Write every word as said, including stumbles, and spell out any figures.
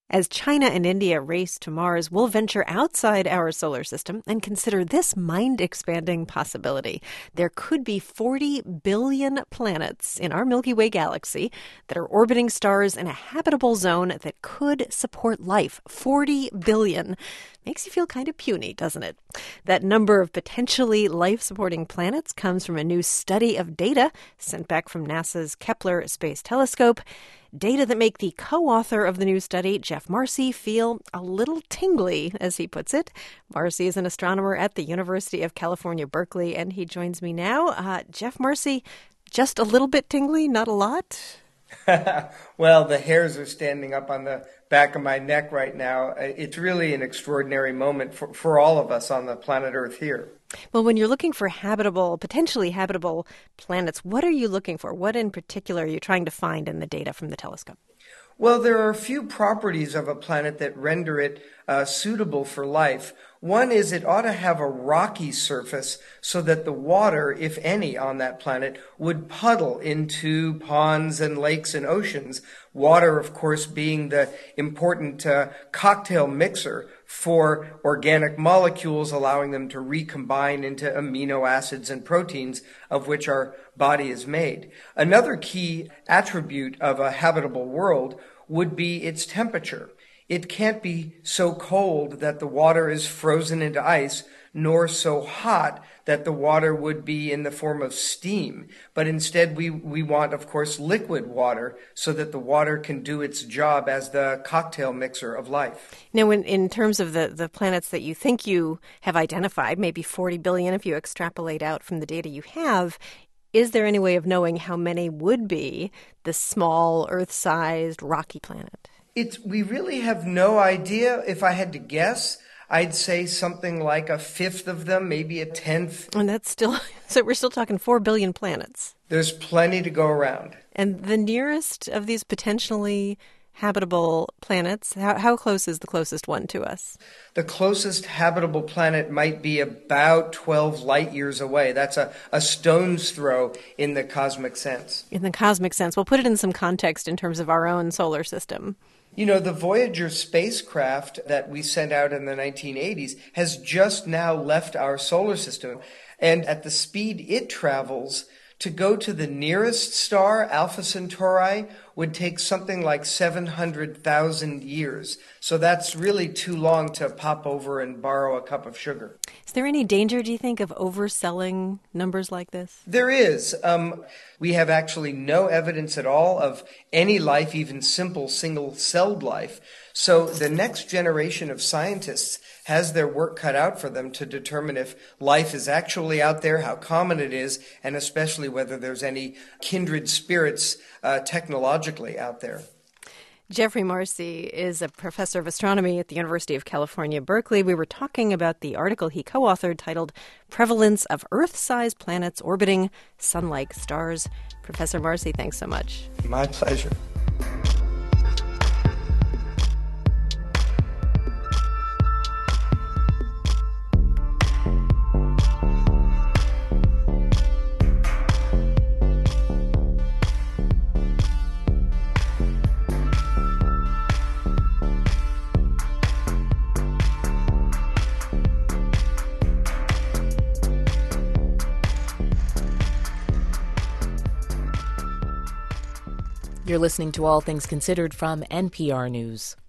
As China and India race to Mars, we'll venture outside our solar system and consider this mind-expanding possibility. There could be forty billion planets in our Milky Way galaxy that are orbiting stars in a habitable zone that could support life. forty billion. Makes you feel kind of puny, doesn't it? That number of potentially life-supporting planets comes from a new study of data sent back from NASA's Kepler Space Telescope. Data that make the co-author of the new study, Geoff Marcy, feel a little tingly, as he puts it. Marcy is an astronomer at the University of California, Berkeley, and he joins me now. Uh, Geoff Marcy, just a little bit tingly, not a lot? Well, the hairs are standing up on the back of my neck right now. It's really an extraordinary moment for, for all of us on the planet Earth here. Well, when you're looking for habitable, potentially habitable planets, what are you looking for? What in particular are you trying to find in the data from the telescope? Well, there are a few properties of a planet that render it uh, suitable for life. One is it ought to have a rocky surface so that the water, if any, on that planet would puddle into ponds and lakes and oceans. Water, of course, being the important uh, cocktail mixer for organic molecules, allowing them to recombine into amino acids and proteins of which our body is made. Another key attribute of a habitable world would be its temperature. It can't be so cold that the water is frozen into ice, nor so hot that the water would be in the form of steam. But instead, we, we want, of course, liquid water so that the water can do its job as the cocktail mixer of life. Now, in, in terms of the, the planets that you think you have identified, maybe forty billion if you extrapolate out from the data you have, is there any way of knowing how many would be the small, Earth-sized, rocky planet? It's, we really have no idea. If I had to guess, I'd say something like a fifth of them, maybe a tenth. And that's still, so we're still talking four billion planets. There's plenty to go around. And the nearest of these potentially habitable planets, how, how close is the closest one to us? The closest habitable planet might be about twelve light years away. That's a, a stone's throw in the cosmic sense. In the cosmic sense. We'll put it in some context in terms of our own solar system. You know, the Voyager spacecraft that we sent out in the nineteen eighties has just now left our solar system. And at the speed it travels, to go to the nearest star, Alpha Centauri, would take something like seven hundred thousand years. So that's really too long to pop over and borrow a cup of sugar. Is there any danger, do you think, of overselling numbers like this? There is. Um, we have actually no evidence at all of any life, even simple single-celled life. So the next generation of scientists has their work cut out for them to determine if life is actually out there, how common it is, and especially whether there's any kindred spirits uh, technologically out there. Geoffrey Marcy is a professor of astronomy at the University of California, Berkeley. We were talking about the article he co-authored titled Prevalence of Earth-Sized Planets Orbiting Sun-like Stars. Professor Marcy, thanks so much. My pleasure. You're listening to All Things Considered from N P R News.